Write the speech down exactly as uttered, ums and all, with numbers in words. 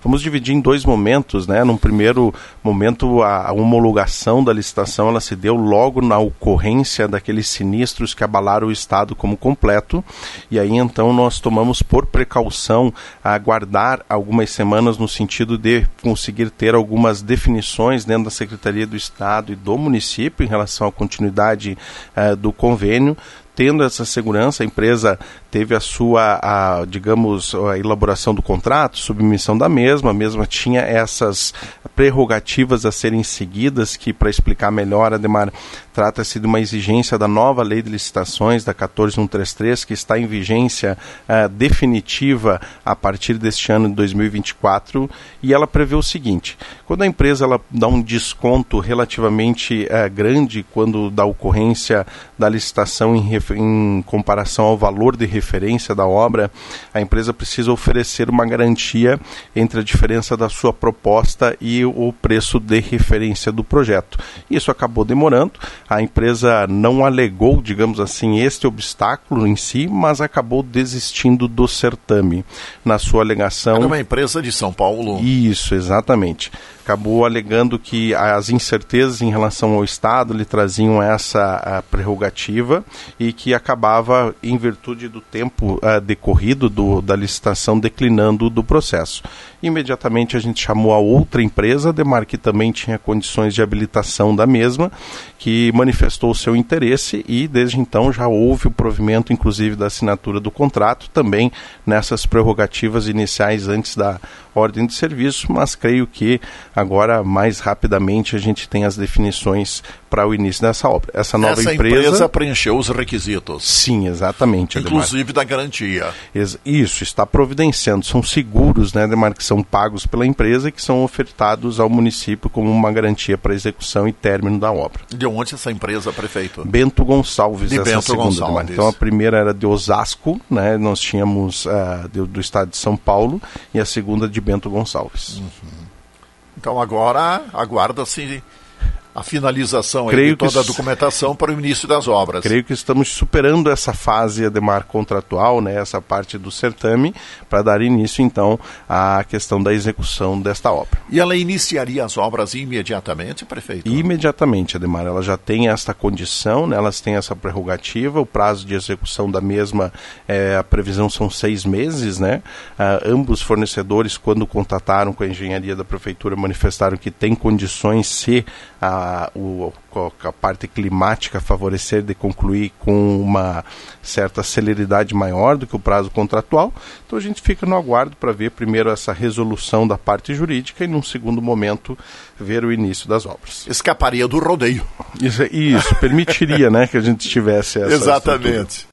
vamos dividir em dois momentos, né? Num primeiro momento, a, a homologação da licitação, ela se deu logo na ocorrência daqueles sinistros que abalaram o estado como completo, e aí então nós tomamos por precaução aguardar algumas semanas no sentido de conseguir ter algumas definições dentro da Secretaria do Estado e do município em relação à continuidade uh, do convênio. Tendo essa segurança, a empresa teve a sua, a, digamos, a elaboração do contrato, submissão da mesma, a mesma tinha essas prerrogativas a serem seguidas, que, para explicar melhor, Ademar, trata-se de uma exigência da nova lei de licitações, da quatorze mil cento e trinta e três, que está em vigência uh, definitiva a partir deste ano de dois mil e vinte e quatro, e ela prevê o seguinte: quando a empresa ela dá um desconto relativamente uh, grande, quando da ocorrência da licitação em, em comparação ao valor de referência da obra, a empresa precisa oferecer uma garantia entre a diferença da sua proposta e o preço de referência do projeto. Isso acabou demorando, a empresa não alegou, digamos assim, este obstáculo em si, mas acabou desistindo do certame. Na sua alegação... Era uma empresa de São Paulo. Isso, exatamente. Acabou alegando que as incertezas em relação ao Estado lhe traziam essa prerrogativa e que acabava, em virtude do tempo uh, decorrido do, da licitação, declinando do processo. Imediatamente a gente chamou a outra empresa, Ademar, que também tinha condições de habilitação da mesma, que manifestou o seu interesse, e desde então já houve o provimento, inclusive, da assinatura do contrato, também nessas prerrogativas iniciais antes da ordem de serviço, mas creio que agora, mais rapidamente, a gente tem as definições para o início dessa obra. Essa nova Essa empresa... empresa preencheu os requisitos. Sim, exatamente, Ademar. Inclusive da garantia. Isso, está providenciando. São seguros, né, Ademar, que são pagos pela empresa e que são ofertados ao município como uma garantia para execução e término da obra. De onde essa empresa, prefeito? Bento Gonçalves, de essa Bento segunda, Gonçalves. Ademar. Então a primeira era de Osasco, né, nós tínhamos uh, do, do estado de São Paulo, e a segunda de Bento Gonçalves. Uhum. Então agora aguarda-se a finalização aí de Creio toda a que... documentação para o início das obras. Creio que estamos superando essa fase, Ademar, contratual, né, essa parte do certame, para dar início, então, à questão da execução desta obra. E ela iniciaria as obras imediatamente, prefeito? Imediatamente, Ademar. Ela já tem esta condição, né, elas têm essa prerrogativa, o prazo de execução da mesma, é, a previsão são seis meses, né? Ah, ambos fornecedores, quando contataram com a engenharia da prefeitura, manifestaram que tem condições, se a A, o, a parte climática favorecer, de concluir com uma certa celeridade maior do que o prazo contratual. Então a gente fica no aguardo para ver primeiro essa resolução da parte jurídica e, num segundo momento, ver o início das obras. Escaparia do rodeio. Isso, isso permitiria, né, que a gente tivesse essa Exatamente. estrutura.